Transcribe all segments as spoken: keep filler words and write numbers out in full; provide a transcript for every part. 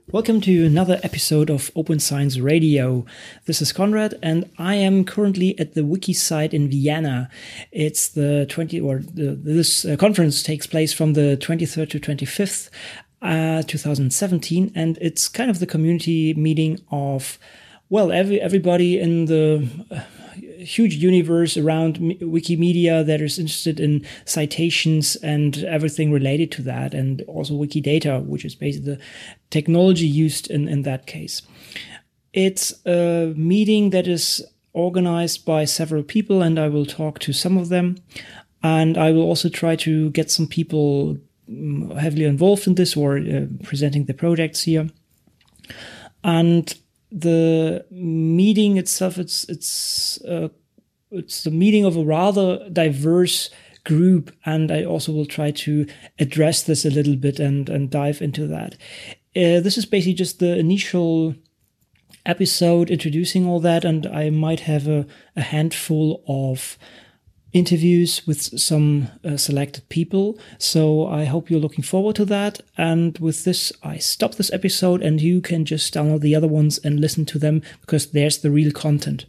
Welcome to another episode of Open Science Radio. This is Konrad, and I am currently at the Wiki site in Vienna. It's the twentieth, or the, this uh, conference takes place from the twenty-third to twenty-fifth, uh, twenty seventeen, and it's kind of the community meeting of, well, every everybody in the uh, huge universe around Wikimedia that is interested in citations and everything related to that, and also Wikidata, which is basically the technology used in, in that case. It's a meeting that is organized by several people, and I will talk to some of them. And I will also try to get some people heavily involved in this or uh, presenting the projects here. And the meeting itself, it's it's uh, it's the meeting of a rather diverse group, and I also will try to address this a little bit and and dive into that. Uh, this is basically just the initial episode introducing all that, and I might have a, a handful of interviews with some uh, selected people. So I hope you're looking forward to that. And with this, I stop this episode, and you can just download the other ones and listen to them, because there's the real content.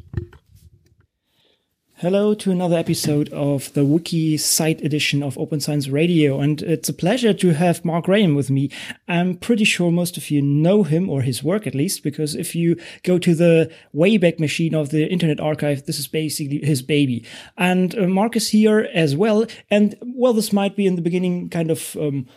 Hello to another episode of the Wiki site edition of Open Science Radio, and it's a pleasure to have Mark Graham with me. I'm pretty sure most of you know him, or his work at least, because if you go to the Wayback Machine of the Internet Archive, this is basically his baby. And uh, Mark is here as well, and well, this might be in the beginning kind of um,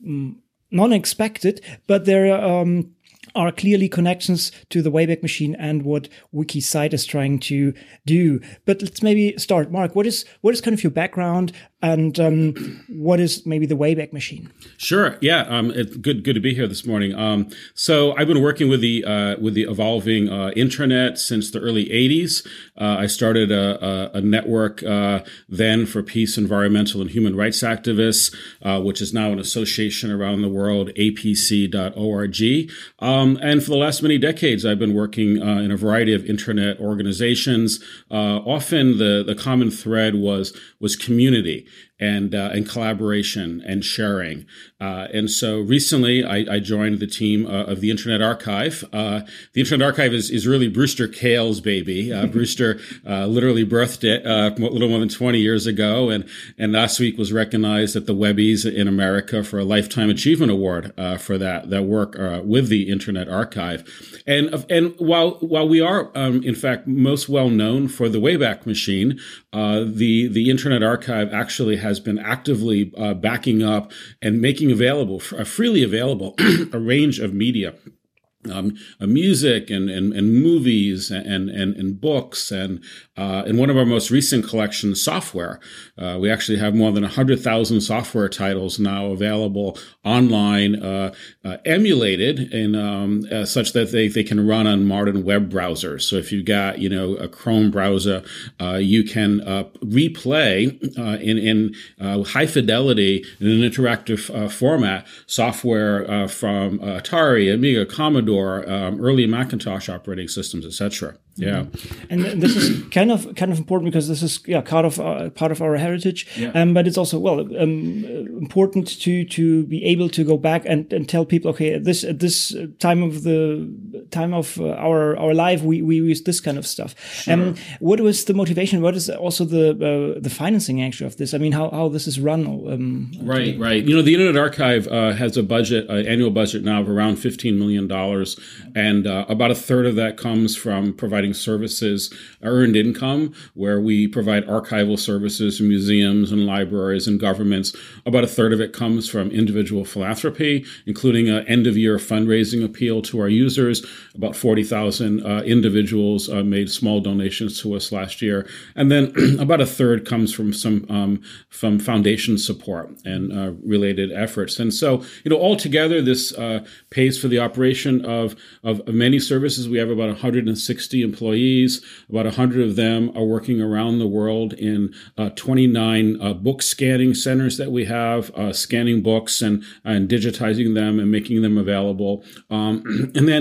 non-expected, but there are um, are clearly connections to the Wayback Machine and what WikiCite is trying to do. But let's maybe start. Mark, what is what is kind of your background, and um, what is maybe the Wayback Machine? Sure. Yeah. Um, it's good. Good to be here this morning. Um, so I've been working with the uh, with the evolving uh, internet since the early eighties. Uh, I started a, a, a network uh, then for peace, environmental, and human rights activists, uh, which is now an association around the world, A P C dot org. Um, and for the last many decades, I've been working uh, in a variety of internet organizations. Uh, often the, the common thread was was community and uh, and collaboration and sharing. Uh, and so recently I, I joined the team uh, of the Internet Archive. Uh, the Internet Archive is, is really Brewster Kahl's baby. Uh, Brewster uh, literally birthed it uh, a little more than twenty years ago, and, and last week was recognized at the Webbies in America for a Lifetime Achievement Award uh, for that that work uh, with the Internet Archive. And and while while we are um, in fact most well known for the Wayback Machine, uh, the the Internet Archive actually has been actively uh, backing up and making available, uh, freely available, a range of media. Um, uh, music and, and, and movies and, and, and books and, uh, in one of our most recent collections, software. Uh, we actually have more than a hundred thousand software titles now available online, uh, uh, emulated in, um, uh, such that they, they can run on modern web browsers. So if you've got, you know, a Chrome browser, uh, you can, uh, replay, uh, in, in, uh, high fidelity in an interactive, uh, format, software, uh, from uh, Atari, Amiga, Commodore, Um, early Macintosh operating systems, et cetera. Yeah, and this is kind of kind of important, because this is yeah part of our, part of our heritage. Yeah. Um, but it's also well um, important to to be able to go back and, and tell people, okay, at this at this time of the time of uh, our our life, we we use this kind of stuff. Sure. Um, what was the motivation? What is also the uh, the financing actually of this? I mean, how how this is run? Um, right, today? right. You know, the Internet Archive uh, has a budget, uh, annual budget now of around fifteen million dollars, and uh, about a third of that comes from providing services, earned income, where we provide archival services to museums and libraries and governments. About a third of it comes from individual philanthropy, including an end-of-year fundraising appeal to our users. About forty thousand uh, individuals uh, made small donations to us last year. And then about a third comes from some um, from foundation support and uh, related efforts. And so, you know, altogether, this uh, pays for the operation of, of, of many services. We have about one hundred sixty employees. About one hundred of them are working around the world in uh, twenty-nine uh, book scanning centers that we have, uh, scanning books and, and digitizing them and making them available. Um, and then in our headquarters,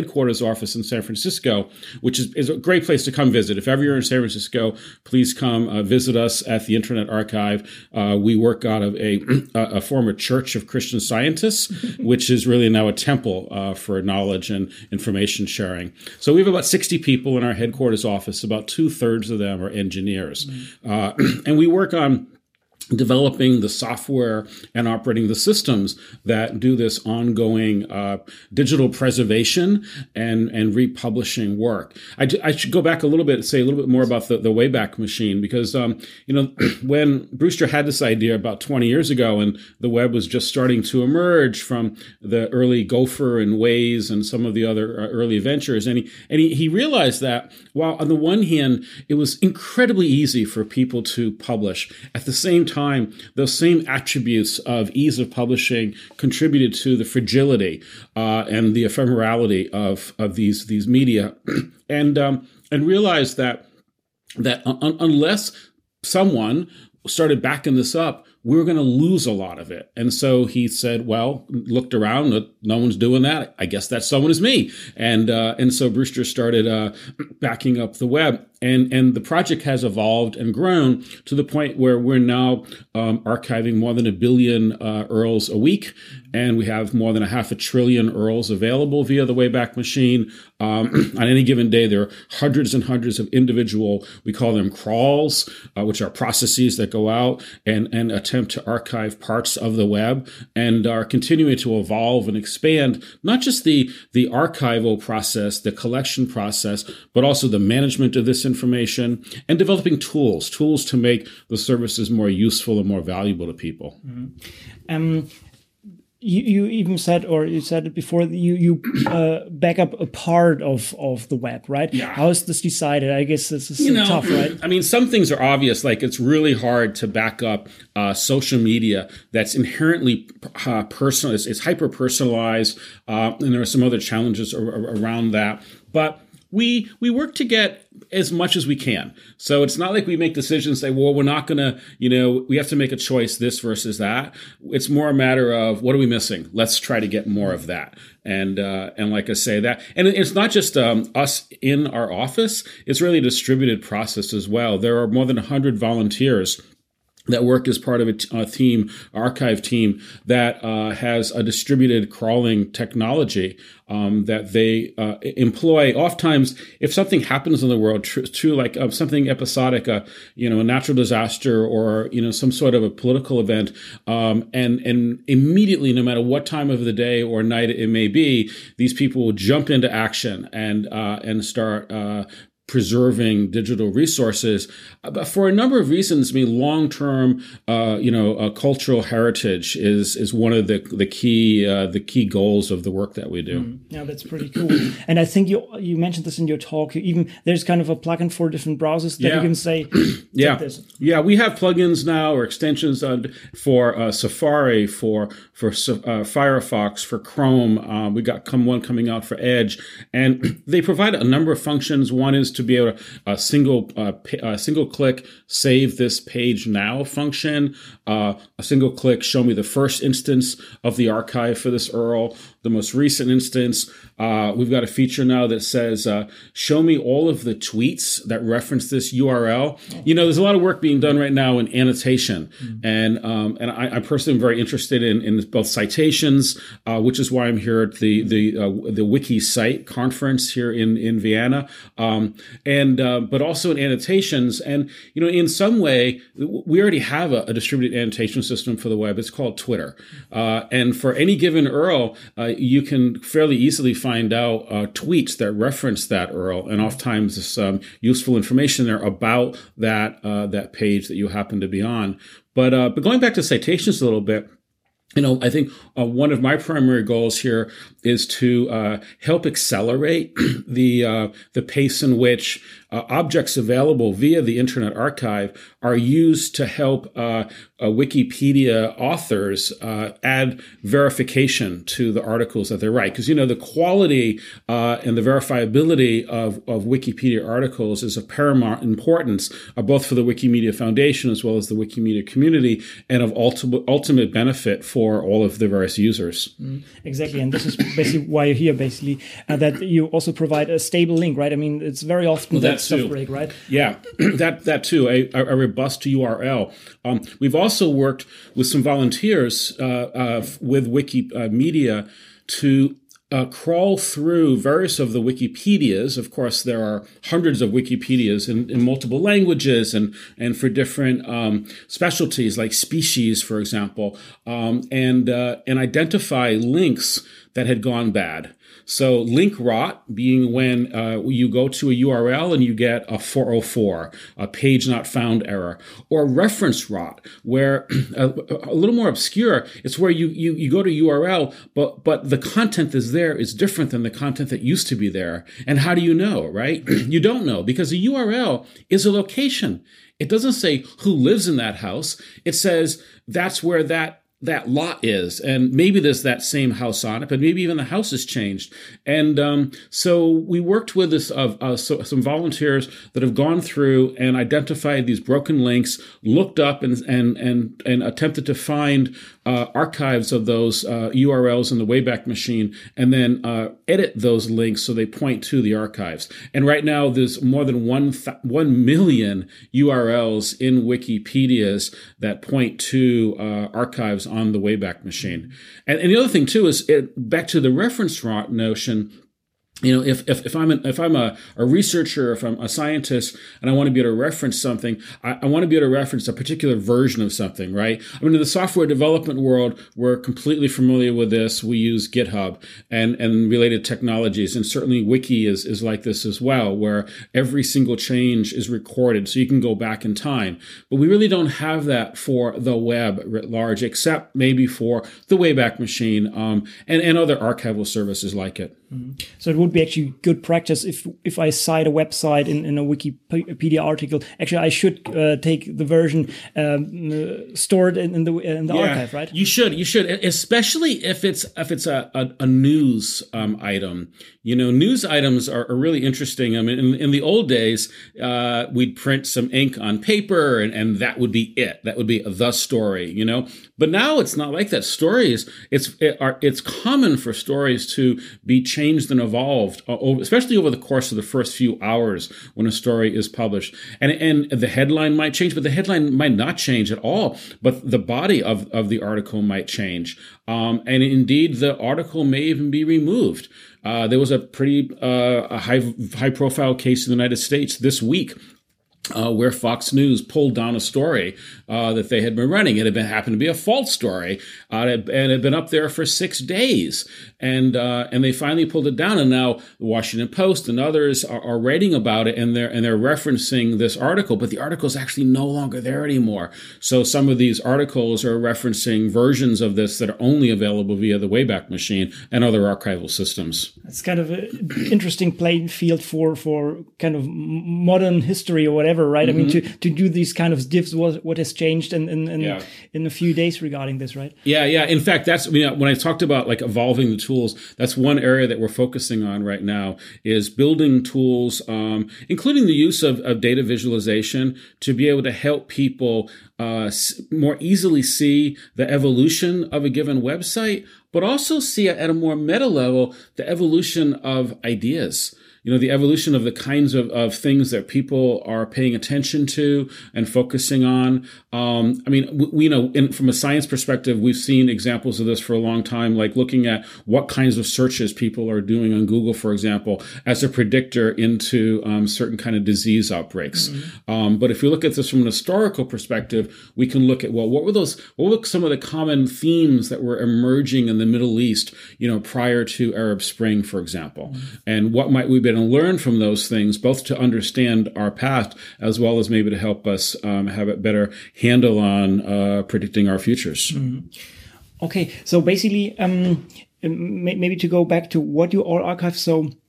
headquarters office in San Francisco, which is, is a great place to come visit. If ever you're in San Francisco, please come uh, visit us at the Internet Archive. Uh, we work out of a, a former Church of Christian Scientists, which is really now a temple uh, for knowledge and information sharing. So we have about sixty people in our headquarters office. About two-thirds of them are engineers. Mm-hmm. Uh, and we work on developing the software and operating the systems that do this ongoing uh, digital preservation and, and republishing work. I, I should go back a little bit and say a little bit more about the, the Wayback Machine, because, um, you know, when Brewster had this idea about twenty years ago and the web was just starting to emerge from the early Gopher and Waze and some of the other early ventures, and he, and he, he realized that while on the one hand, it was incredibly easy for people to publish, at the same time, time, those same attributes of ease of publishing contributed to the fragility uh, and the ephemerality of of these these media, and um, and realized that that un- unless someone started backing this up, we were going to lose a lot of it. And so he said, well, looked around, no one's doing that. I guess that someone is me. And uh, and so Brewster started uh, backing up the web. And, and the project has evolved and grown to the point where we're now um, archiving more than a billion uh, U R Ls a week. And we have more than a half a trillion U R Ls available via the Wayback Machine. Um, on any given day, there are hundreds and hundreds of individual, we call them crawls, uh, which are processes that go out and, and attempt to archive parts of the web, and are continuing to evolve and expand, not just the, the archival process, the collection process, but also the management of this information and developing tools, tools to make the services more useful and more valuable to people. Mm-hmm. Um, You, you even said, or you said it before, you you uh, back up a part of, of the web, right? Yeah. How is this decided? I guess this is you know, tough, right? I mean, some things are obvious. Like it's really hard to back up uh, social media that's inherently uh, personal. It's, it's hyper personalized, uh, and there are some other challenges ar- around that. But we we work to get as much as we can. So it's not like we make decisions, say, well, we're not going to, you know, we have to make a choice, this versus that. It's more a matter of what are we missing? Let's try to get more of that. And uh, and like I say that, and it's not just um, us in our office. It's really a distributed process as well. There are more than one hundred volunteers that work as part of a, t- a team, archive team that uh, has a distributed crawling technology um, that they uh, employ. Oftentimes, if something happens in the world, true, true like uh, something episodic, uh, you know, a natural disaster or you know some sort of a political event, um, and and immediately, no matter what time of the day or night it may be, these people will jump into action and uh, and start. Uh, preserving digital resources, but for a number of reasons. I mean, long-term, uh, you know, uh, cultural heritage is is one of the the key uh, the key goals of the work that we do. Mm, yeah, that's pretty cool. And I think you you mentioned this in your talk. You even there's kind of a plugin for different browsers that yeah. you can say, yeah, this. yeah. We have plugins now or extensions uh, for uh, Safari, for for uh, Firefox, for Chrome. Uh, we got come one coming out for Edge, and they provide a number of functions. One is to be able to a single uh, a single click save this page now function, uh, a single click show me the first instance of the archive for this U R L, the most recent instance. Uh, we've got a feature now that says uh, show me all of the tweets that reference this U R L. Oh. You know, there's a lot of work being done right now in annotation, mm-hmm. and um, and I, I personally am very interested in, in both citations, uh, which is why I'm here at the the uh, the Wiki site conference here in in Vienna. Um, And uh, but also in annotations, and you know, in some way, we already have a, a distributed annotation system for the web. It's called Twitter, uh, and for any given U R L, uh, you can fairly easily find out uh, tweets that reference that U R L, and oftentimes there's some useful information there about that uh, that page that you happen to be on. But uh, but going back to citations a little bit. You know, I think uh, one of my primary goals here is to uh, help accelerate the uh, the pace in which uh, objects available via the Internet Archive are used to help uh, uh, Wikipedia authors uh, add verification to the articles that they write. Because, you know, the quality uh, and the verifiability of, of Wikipedia articles is of paramount importance, uh, both for the Wikimedia Foundation as well as the Wikimedia community, and of ultimate, ultimate benefit for all of the various users. Mm, exactly. And this is basically why you're here, basically, uh, that you also provide a stable link, right? I mean, it's very often well, that, that stuff break, right? Yeah, that that too, a, a robust U R L. Um, we've also worked with some volunteers uh, uh, with Wikimedia to Uh, crawl through various of the Wikipedias. Of course, there are hundreds of Wikipedias in, in multiple languages and, and for different um, specialties like species, for example, um, and uh, and identify links that had gone bad. So link rot being when uh, you go to a U R L and you get a four oh four, a page not found error, or reference rot, where a, a little more obscure, it's where you, you, you go to U R L, but, but the content is there is different than the content that used to be there. And how do you know, right? You don't know, because a U R L is a location. It doesn't say who lives in that house. It says that's where that that lot is, and maybe there's that same house on it, but maybe even the house has changed. And um, so we worked with this, uh, uh, so, some volunteers that have gone through and identified these broken links, looked up and and and, and attempted to find uh, archives of those uh, U R Ls in the Wayback Machine, and then uh, edit those links so they point to the archives. And right now, there's more than one th- one million U R Ls in Wikipedias that point to uh, archives on the Wayback Machine. And, and the other thing too is it, back to the reference rot notion. You know, if if, if I'm an, if I'm a, a researcher, if I'm a scientist, and I want to be able to reference something, I, I want to be able to reference a particular version of something, right? I mean, in the software development world, we're completely familiar with this. We use GitHub and, and related technologies, and certainly Wiki is is like this as well, where every single change is recorded, so you can go back in time. But we really don't have that for the web writ large, except maybe for the Wayback Machine um, and and other archival services like it. Mm-hmm. So it would be actually good practice if if I cite a website in, in a Wikipedia article. Actually, I should uh, take the version um, uh, stored in, in the in the yeah, archive, right? You should, you should, especially if it's if it's a a, a news um, item. You know, news items are, are really interesting. I mean, in, in the old days, uh, we'd print some ink on paper, and, and that would be it. That would be the story. You know, but now it's not like that. Stories, it's it are, it's common for stories to be changed and evolved, especially over the course of the first few hours when a story is published. And and the headline might change, but the headline might not change at all. But the body of, of the article might change. Um, and indeed, the article may even be removed. Uh, there was a pretty uh, a high high profile case in the United States this week. Uh, where Fox News pulled down a story uh, that they had been running. It had been happened to be a false story, uh, and it had been up there for six days, and uh, and they finally pulled it down. And now the Washington Post and others are, are writing about it, and they're and they're referencing this article, but the article is actually no longer there anymore. So some of these articles are referencing versions of this that are only available via the Wayback Machine and other archival systems. It's kind of an interesting playing field for for kind of modern history or whatever. Right, mm-hmm. I mean, to, to do these kind of diffs, what what has changed in in, in, yeah. in a few days regarding this, right? Yeah, yeah. In fact, that's you know, when I talked about like evolving the tools. That's one area that we're focusing on right now is building tools, um, including the use of, of data visualization to be able to help people uh, more easily see the evolution of a given website, but also see at a more meta level the evolution of ideas. You know, the evolution of the kinds of, of things that people are paying attention to and focusing on. Um, I mean, we, we you know, in, from a science perspective, we've seen examples of this for a long time, like looking at what kinds of searches people are doing on Google, for example, as a predictor into um, certain kind of disease outbreaks. Mm-hmm. Um, but if we look at this from an historical perspective, we can look at, well, what were those, what were some of the common themes that were emerging in the Middle East, you know, prior to Arab Spring, for example? Mm-hmm. And what might we be and learn from those things, both to understand our past as well as maybe to help us um, have a better handle on uh, predicting our futures. Mm-hmm. Okay, so basically, um, maybe to go back to what you all archive. So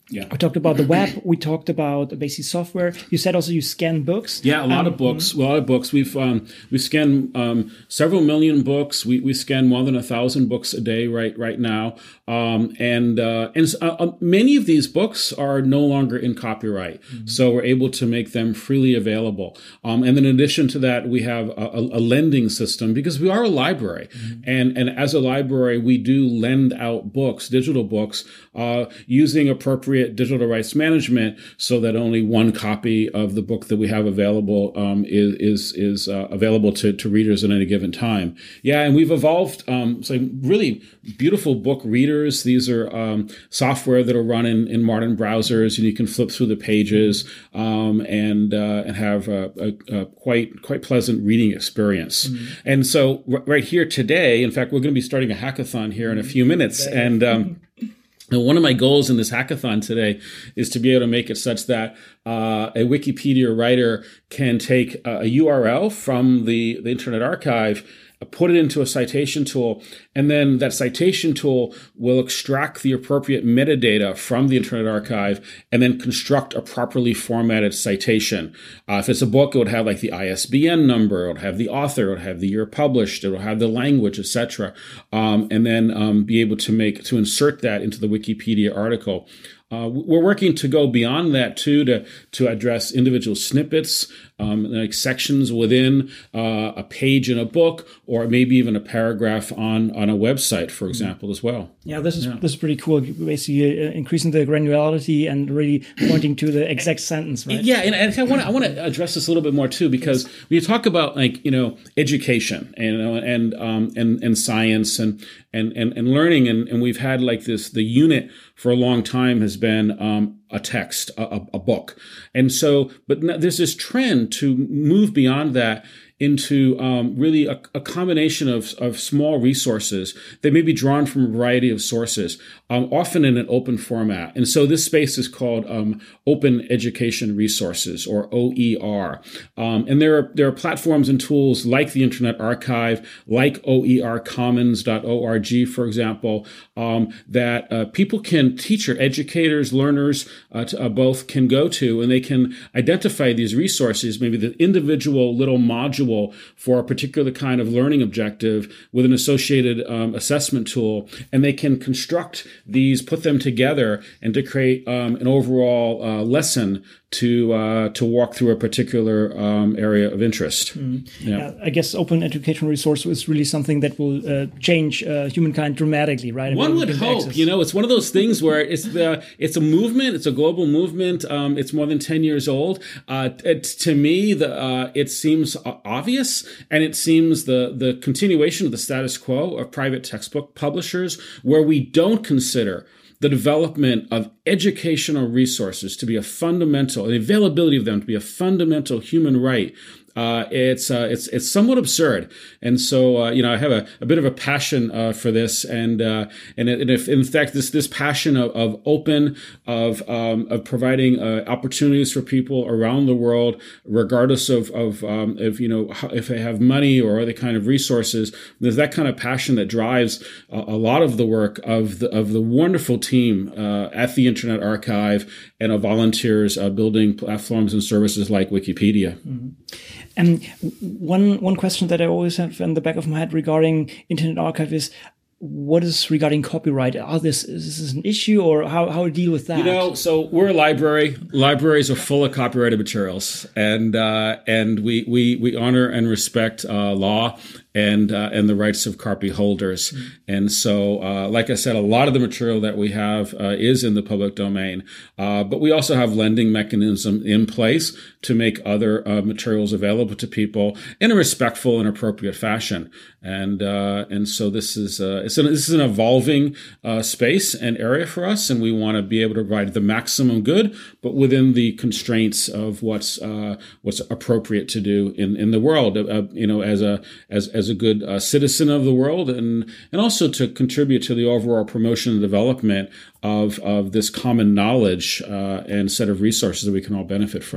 Yeah. We talked about the web. We talked about basic software. You said also you scan books. Yeah, a lot um, of books. A lot of books. We've um, we scan um, several million books. We we scan more than a thousand books a day right right now. Um, and uh, and uh, many of these books are no longer in copyright, mm-hmm. so we're able to make them freely available. Um, and then in addition to that, we have a, a lending system because we are a library, mm-hmm. and and as a library, we do lend out books, digital books, uh, using appropriate digital rights management, so that only one copy of the book that we have available um, is is, is uh, available to, to readers at any given time. Yeah, and we've evolved um, some really beautiful book readers. These are um, software that are run in, in modern browsers, and you can flip through the pages um, and uh, and have a, a, a quite quite pleasant reading experience. Mm-hmm. And so r- right here today, in fact, we're going to be starting a hackathon here in a few minutes, and um, And one of my goals in this hackathon today is to be able to make it such that uh, a Wikipedia writer can take a, a U R L from the, the Internet Archive, put it into a citation tool, and then that citation tool will extract the appropriate metadata from the Internet Archive and then construct a properly formatted citation. Uh, if it's a book, it would have like the I S B N number, it would have the author, it would have the year published, it will have the language, et cetera, um, and then um, be able to make to insert that into the Wikipedia article. Uh, we're working to go beyond that too, to to address individual snippets, um, like sections within uh, a page in a book, or maybe even a paragraph on, on a website, for example, as well. Yeah, this is yeah. this is pretty cool. Basically, uh, increasing the granularity and really pointing to the exact sentence, right? Yeah, and, and I want to I want to address this a little bit more too, because yes. when you talk about like you know education and and um, and and science and and and, and learning, and, and we've had like this the unit for a long time has been um, a text, a, a book. And so, but there's this trend to move beyond that into um, really a, a combination of, of small resources that may be drawn from a variety of sources, um, often in an open format. And so this space is called um, Open Education Resources, or O E R. Um, and there are there are platforms and tools like the Internet Archive, like O E R commons dot org, for example, um, that uh, people can, teacher, educators, learners, uh, to, uh, both can go to, and they can identify these resources, maybe the individual little module for a particular kind of learning objective with an associated um, assessment tool, and they can construct these, put them together, and to create um, an overall uh, lesson to uh, to walk through a particular um, area of interest. Mm. Yeah. Uh, I guess open educational resource is really something that will uh, change uh, humankind dramatically, right? One would hope. Access. You know, it's one of those things where it's the it's a movement. It's a global movement. Um, it's more than ten years old. Uh, it, to me, the uh, it seems obvious, and it seems the the continuation of the status quo of private textbook publishers, where we don't consider the development of educational resources to be a fundamental, the availability of them to be a fundamental human right. Uh, it's uh, it's it's somewhat absurd, and so uh, you know I have a, a bit of a passion uh, for this, and uh, and, and if in fact this this passion of, of open of um, of providing uh, opportunities for people around the world, regardless of of um, if you know if they have money or other kind of resources, there's that kind of passion that drives a, a lot of the work of the of the wonderful team uh, at the Internet Archive and of volunteers uh, building platforms and services like Wikipedia. Mm-hmm. And one one question that I always have in the back of my head regarding Internet Archive is, what is regarding copyright? Are this is this an issue, or how how to deal with that? You know, so we're a library. Libraries are full of copyrighted materials, and uh, and we we we honor and respect uh, law and uh, and the rights of copy holders. Mm-hmm. And so, uh, like I said, a lot of the material that we have uh, is in the public domain, uh, but we also have lending mechanism in place to make other uh, materials available to people in a respectful and appropriate fashion. And uh, and so this is uh, it's an, this is an evolving uh, space and area for us, and we want to be able to provide the maximum good, but within the constraints of what's uh, what's appropriate to do in, in the world. Uh, you know, as a as as a good uh, citizen of the world, and and also to contribute to the overall promotion and development of of this common knowledge uh, and set of resources that we can all benefit from.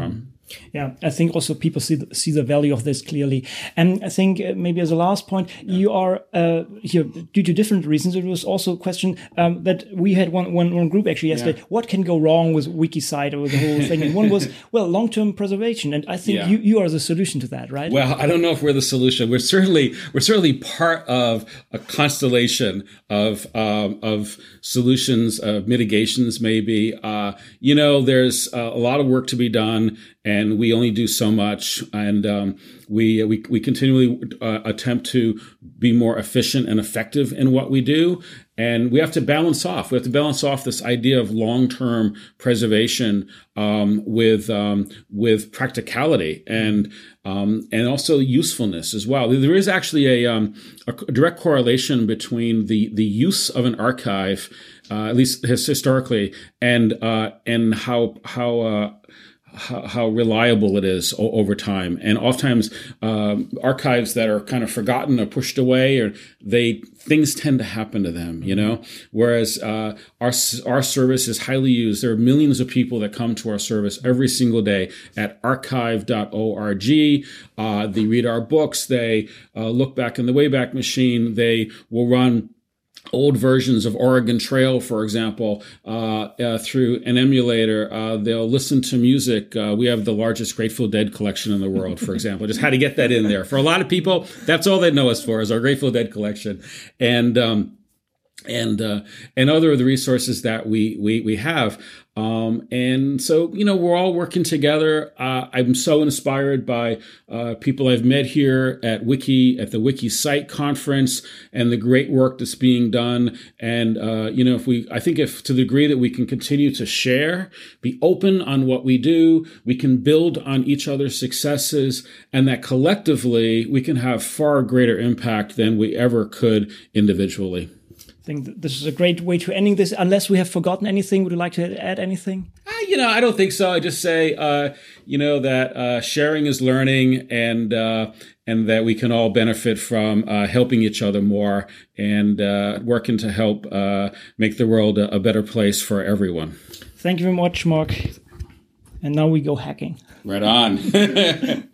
Yeah, I think also people see the, see the value of this clearly. And I think uh, maybe as a last point, yeah. you are uh, here due to different reasons. It was also a question um, that we had one, one, one group actually yesterday. Yeah. What can go wrong with Wikisite or the whole thing? And one was, well, long-term preservation. And I think yeah. you, you are the solution to that, right? Well, I don't know if we're the solution. We're certainly we're certainly part of a constellation of um, of solutions, of mitigations, maybe. Uh, you know, there's uh, a lot of work to be done. And we only do so much, and um, we we we continually uh, attempt to be more efficient and effective in what we do. And we have to balance off. We have to balance off this idea of long-term preservation um, with um, with practicality and um, and also usefulness as well. There is actually a, um, a direct correlation between the the use of an archive, uh, at least historically, and uh, and how how uh, How, how reliable it is o- over time. And oftentimes um, archives that are kind of forgotten or pushed away, or they things tend to happen to them, you know, whereas uh, our our service is highly used. There are millions of people that come to our service every single day at archive dot org. Uh, they read our books. They uh, look back in the Wayback Machine. They will run old versions of Oregon Trail, for example, uh, uh, through an emulator. Uh, they'll listen to music. Uh, we have the largest Grateful Dead collection in the world, for example. Just had to get that in there. For a lot of people, that's all they know us for is our Grateful Dead collection. And, um, and, uh, and other of the resources that we, we, we have. Um, and so, you know, we're all working together. Uh, I'm so inspired by uh, people I've met here at Wiki, at the Wikisite conference, and the great work that's being done. And, uh, you know, if we, I think if to the degree that we can continue to share, be open on what we do, we can build on each other's successes, and that collectively we can have far greater impact than we ever could individually. I think that this is a great way to ending this. Unless we have forgotten anything, would you like to add anything? Uh, you know, I don't think so. I just say, uh, you know, that uh, sharing is learning, and uh, and that we can all benefit from uh, helping each other more and uh, working to help uh, make the world a, a better place for everyone. Thank you very much, Mark. And now we go hacking. Right on.